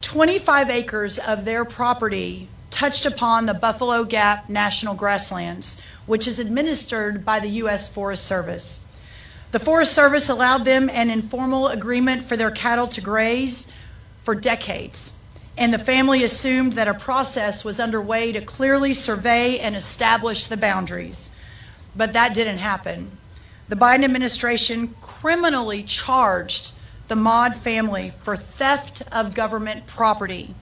25 acres of their property touched upon the Buffalo Gap National Grasslands, which is administered by the U.S. Forest Service. The Forest Service allowed them an informal agreement for their cattle to graze for decades, and the family assumed that a process was underway to clearly survey and establish the boundaries. But that didn't happen. The Biden administration criminally charged the Maud family for theft of government property.